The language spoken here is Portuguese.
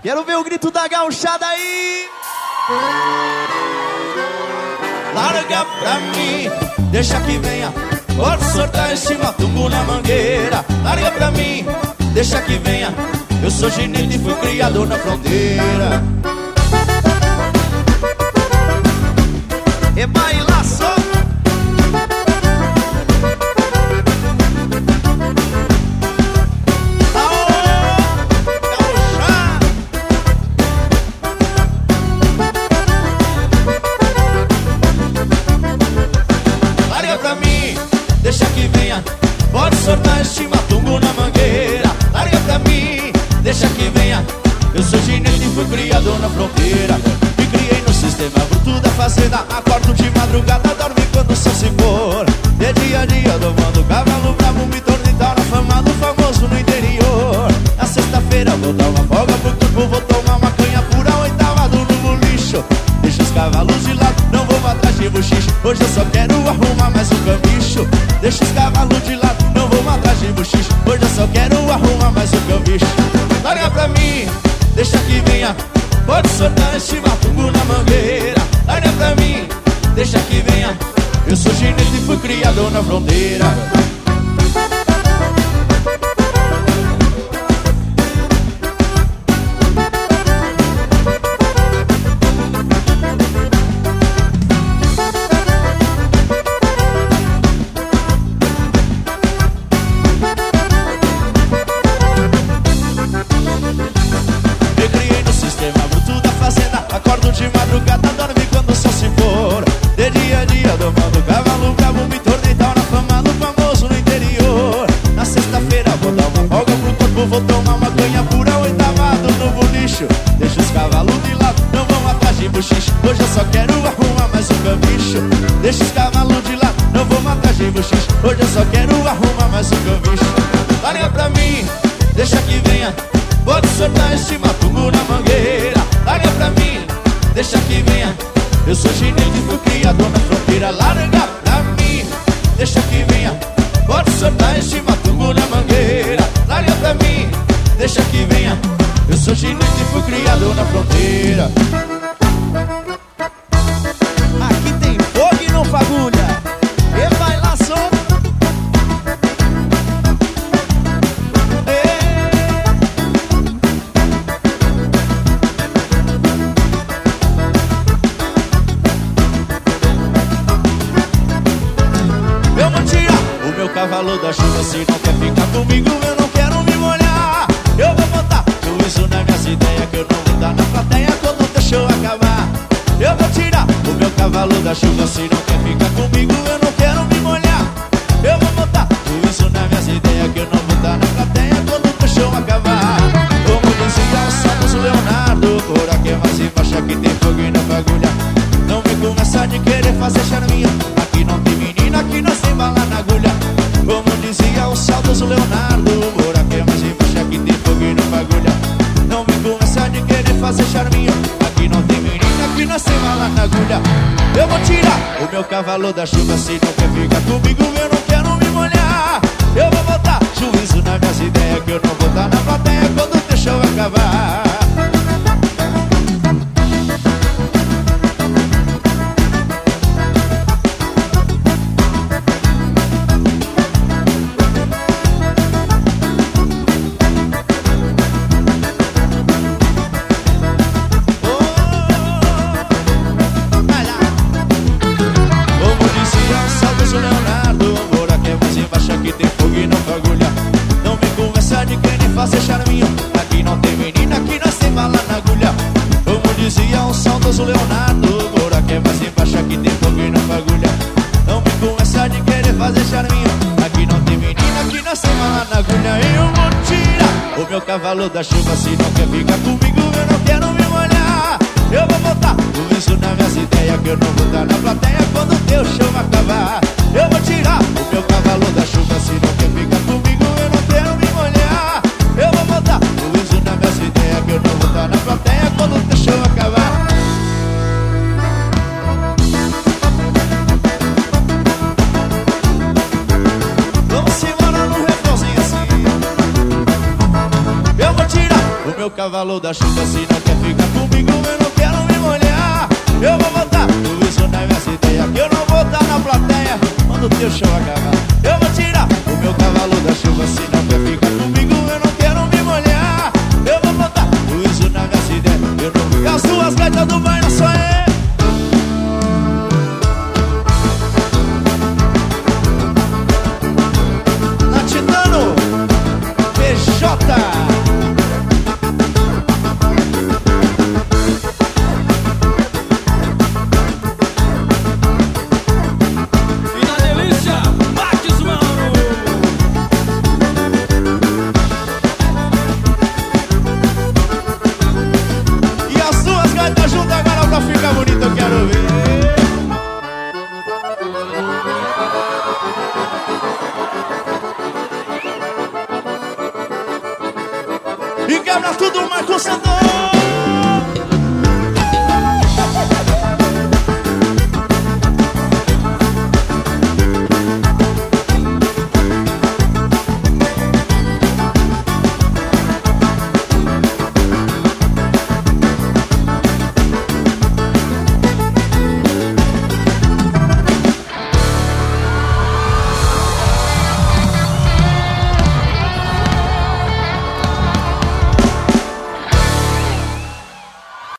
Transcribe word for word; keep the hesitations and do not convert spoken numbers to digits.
Quero ver o grito da gauchada aí. Larga pra mim, deixa que venha. Pode soltar esse matumbo na mangueira. Larga pra mim, deixa que venha. Eu sou ginete e fui criado na fronteira. E baila só. Deixa que venha, pode soltar este matumbo na mangueira. Larga pra mim, deixa que venha. Eu sou ginete e fui criado na fronteira. Me criei no sistema bruto da fazenda. Acordo de madrugada, dorme quando o sol se for. De dia a dia domando cavalo bravo, me tornei tal na fama do famoso no interior. Na sexta-feira vou dar uma folga pro corpo, vou tomar uma canha pura, oitava do novo lixo. Deixa os cavalos de lado, não vou atrás de bochicho. Hoje eu só quero arrumar mais um cambicho. Deixa os cavalos de lado, não vou atrás de bochicho. Hoje eu só quero arrumar mais um cambicho. Larga pra mim, deixa que venha. Pode soltar este matumbo na mangueira. Larga pra mim, deixa que venha. Eu sou ginete e fui criado na fronteira. Acordo de madrugada, dorme quando o sol se for. De dia a dia domando cavalo bravo, me tornei tal na fama do famoso no interior. Na sexta-feira vou dar uma folga pro corpo, vou tomar uma canha pura, oitava do novo lixo. Deixa os cavalos de lado, não vão atrás de bochicho. Hoje eu só quero arrumar mais um cambicho. Deixa os cavalos de lado, não vão atrás de bochicho. Hoje eu só quero arrumar mais um cambicho. Larga pra mim, deixa que venha. Pode soltar este matumbo na mangueira. Larga pra mim, deixa que venha. Eu sou ginete e fui criado na fronteira. Larga pra mim, deixa que venha. Pode soltar este matumbo na mangueira. Larga pra mim, deixa que venha. Eu sou ginete e fui criado na fronteira. Aqui tem fogo e não fagulha. E vai lá só. Cavalo da chuva, se não quer ficar comigo, eu não quero me molhar. Eu vou botar juízo nas minhas ideias, que eu não vou dar na plateia quando o teu show acabar. Eu vou tirar o meu cavalo da chuva, se não quer ficar comigo, eu não quero me molhar. Eu vou botar juízo nas minhas ideias, que eu não vou dar na plateia quando o teu show acabar. Como dizia o Santos Leonardo, por aqui é mais embaixo, aqui tem fogo e não fagulha. Não me começa de querer fazer charminha. Aqui não tem menina, aqui nós tem bala na agulha. Como dizia o saudoso Leonardo, por aqui é mais embaixo, aqui tem fogo e não fagulha. Não me começa de querer fazer charminho. Aqui não tem menina, aqui nós tem bala na agulha. Eu vou tirar o meu cavalo da chuva, se não quer ficar comigo, eu não quero me molhar. Eu vou botar juízo nas minhas ideias, que eu não vou dar na plateia quando o teu show acabar. Fazer charminho, aqui não tem menina, aqui nós tem bala na agulha. Como dizia o saudoso Leonardo, por aqui é mais embaixo, aqui tem fogo e não fagulha. Não me começa de querer fazer charminho. Aqui não tem menina, aqui nós tem bala na agulha. E eu vou tirar o meu cavalo da chuva, se não quer ficar comigo, eu não quero me molhar. Eu vou botar tudo isso nas minhas ideias, que eu não vou dar na plateia quando o teu show acabar. Eu vou tirar o meu cavalo da chuva, se não quer ficar comigo, eu não quero me molhar. Eu vou botar tudo isso nas minhas ideias, que eu não vou dar na plateia quando o teu show acabar. Vamos embora no refrãozinho assim. Eu vou tirar o meu cavalo da chuva. Se não quer ficar comigo, eu não quero me molhar. Eu vou botar tudo isso na minha ideia, que eu não vou estar na plateia quando o teu show acabar. Eu vou tirar o meu cavalo da chuva. Se não quer ficar comigo, eu não